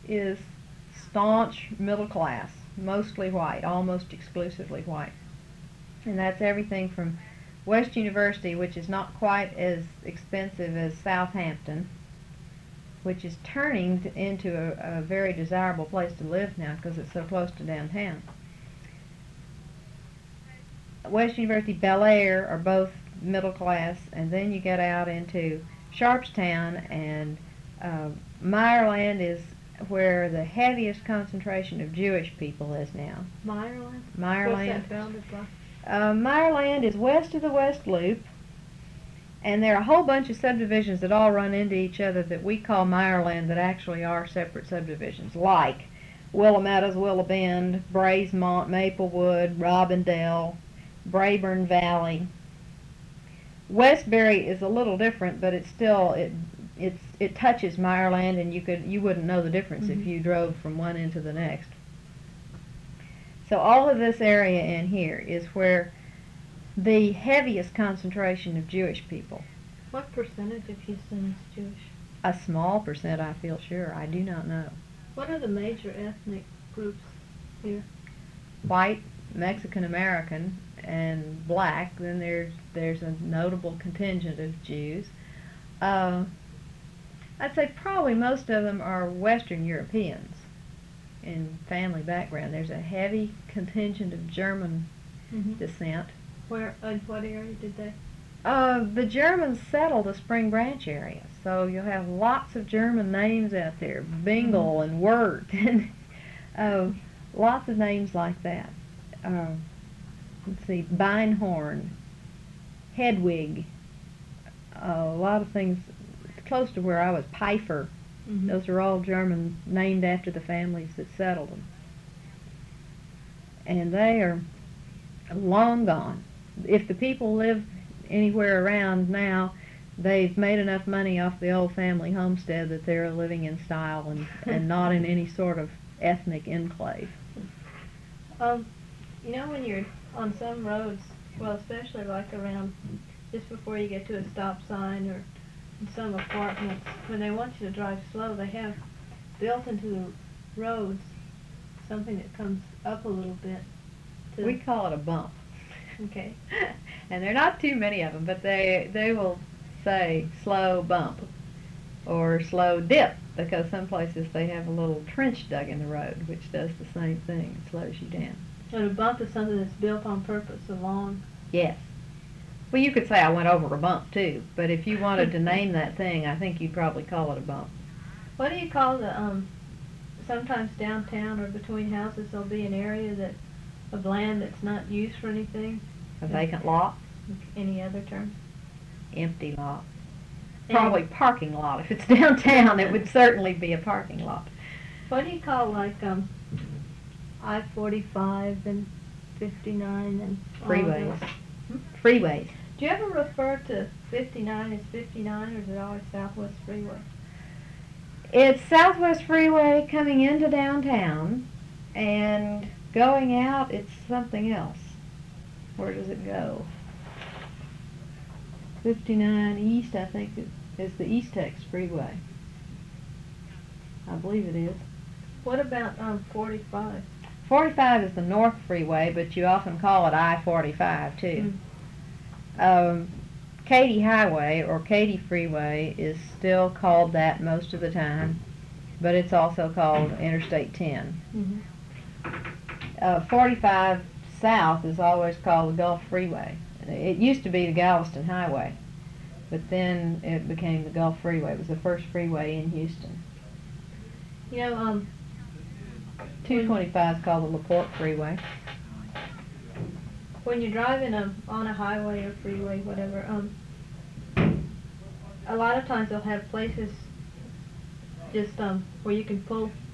is staunch middle class, mostly white, almost exclusively white. And that's everything from West University, which is not quite as expensive as Southampton, which is turning into a very desirable place to live now because it's so close to downtown. West University, Bel Air are both middle class, and then you get out into Sharpstown, and Meyerland is where the heaviest concentration of Jewish people is now. Meyerland? Meyerland. What's that bounded by? Meyerland is west of the West Loop, and there are a whole bunch of subdivisions that all run into each other that we call Meyerland that actually are separate subdivisions, like Willow Meadows, Willow Bend, Braesmont, Maplewood, Robindale, Brayburn Valley. Westbury is a little different, but it's still it touches Meyerland, and you wouldn't know the difference if you drove from one end to the next. So all of this area in here is where the heaviest concentration of Jewish people. What percentage of Houston is Jewish? A small percent, I feel sure. I do not know. What are the major ethnic groups here? White, Mexican American, and black. Then there's a notable contingent of Jews. I'd say probably most of them are Western Europeans in family background. There's a heavy contingent of German descent. Where, in what area did they? The Germans settled the Spring Branch area, so you'll have lots of German names out there, Bingle and Wirt, and lots of names like that. Let's see, Beinhorn, Hedwig, a lot of things close to where I was, Pfeiffer. Those are all German, named after the families that settled them. And they are long gone. If the people live anywhere around now, they've made enough money off the old family homestead that they're living in style and not in any sort of ethnic enclave. You know, when you're on some roads, well, especially like around just before you get to a stop sign or in some apartments, when they want you to drive slow, they have built into the roads something that comes up a little bit. We call it a bump. Okay. And there are not too many of them, but they will say slow bump or slow dip, because some places they have a little trench dug in the road which does the same thing. It slows you down. And a bump is something that's built on purpose along. Yes. Well, you could say I went over a bump too, but if you wanted to name that thing, I think you'd probably call it a bump. What do you call the sometimes downtown or between houses there'll be an area of land that's not used for anything? A vacant lot? Any other term? Empty lot. Probably parking lot. If it's downtown, it would certainly be a parking lot. What do you call like I-45 and 59 and freeways? Freeways. Do you ever refer to 59 as 59, or is it always Southwest Freeway? It's Southwest Freeway coming into downtown, and going out, it's something else. Where does it go? 59 East, I think, is the East Tex Freeway. I believe it is. What about 45? 45 is the North Freeway, but you often call it I-45 too. Katy Highway or Katy Freeway is still called that most of the time, but it's also called Interstate 10. 45 South is always called the Gulf Freeway. It used to be the Galveston Highway, but then it became the Gulf Freeway. It was the first freeway in Houston. You know, 225 is called the LaPorte Freeway. When you're driving on a highway or freeway, whatever, a lot of times they'll have places just where you can pull